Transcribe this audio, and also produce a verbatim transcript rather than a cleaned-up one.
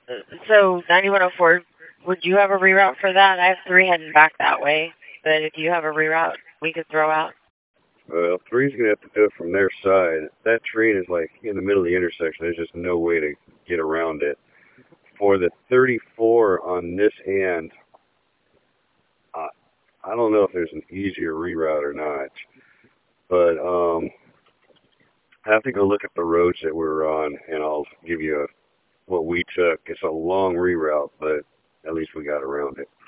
So ninety-one oh four, would you have a reroute for that? I have three heading back that way, but if you have a reroute, we could throw out. Well, three's gonna have to do it from their side. That train is like in the middle of the intersection. There's just no way to get around it. For the thirty-four on this end, I, I don't know if there's an easier reroute or not, but um, I have to go look at the roads that we're on, and I'll give you a, what we took. It's a long reroute, but at least we got around it.